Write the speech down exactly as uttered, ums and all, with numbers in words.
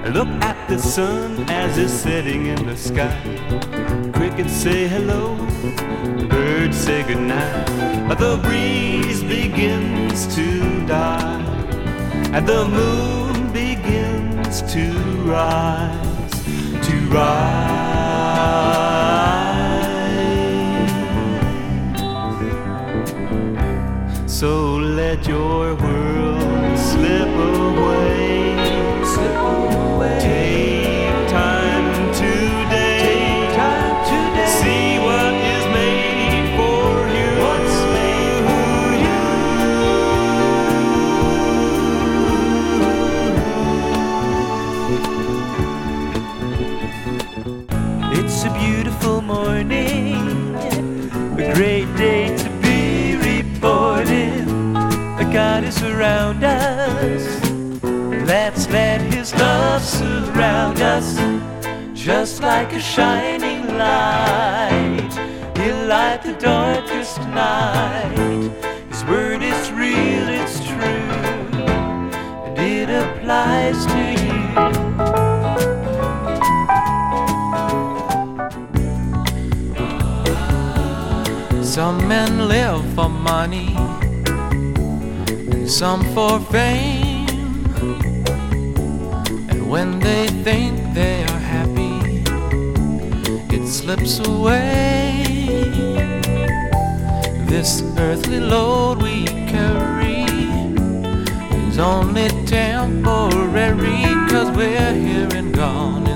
Look at the sun as it's setting in the sky. Crickets say hello, birds say goodnight. The breeze begins to die, and the moon begins to rise, to rise. So let your world slip away, slip away. Take time today, take time today. See what is made for you, what's made for you. It's a beautiful morning, a great day to be reborn. God is around us. Let's let His love surround us, just like a shining light. He'll light the darkest night. His word is real, it's true, and it applies to you. Some men live for money, some for fame, and when they think they are happy, it slips away. This earthly load we carry is only temporary, 'cause we're here and gone